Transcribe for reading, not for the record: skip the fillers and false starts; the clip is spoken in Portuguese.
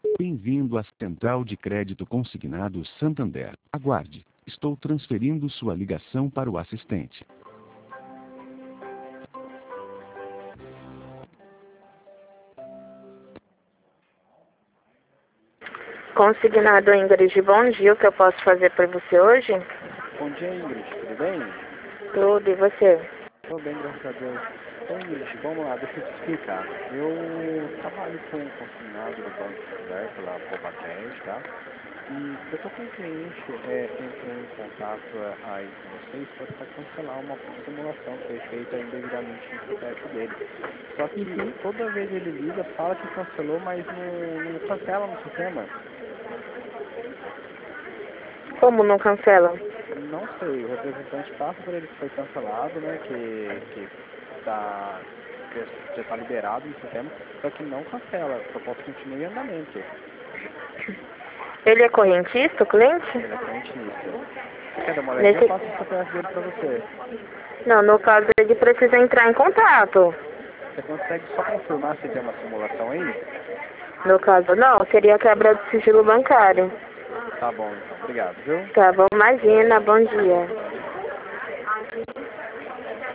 Bem-vindo à Central de Crédito Consignado Santander. Aguarde. Estou transferindo sua ligação para o assistente. Consignado Ingrid, bom dia. O que eu posso fazer por você hoje? Bom dia, Ingrid. Tudo bem? Tudo, e você? Estou bem, graças a Deus. Então, Ingrid, vamos lá, deixa eu te explicar. Eu trabalho com um consignado do Banco Santander pela Poupacash, tá? E eu estou com um cliente entrou em contato aí com vocês para cancelar uma simulação que foi feita indevidamente no CPF dele. Só que toda vez ele liga, fala que cancelou, mas não cancela no sistema. Como não cancela? Não sei, o representante passa por ele que foi cancelado, né, que já está liberado no sistema, só que não cancela, a proposta continua em andamento. Ele é correntista, o cliente? Ele é correntista. Você quer dar uma olhadinha? Eu passo o CPF dele para você. Não, no caso ele precisa entrar em contato. Você consegue só confirmar se tem uma simulação aí? No caso não, seria quebra do sigilo bancário. Tá bom, então. Obrigado, viu? Tá bom, imagina, bom dia.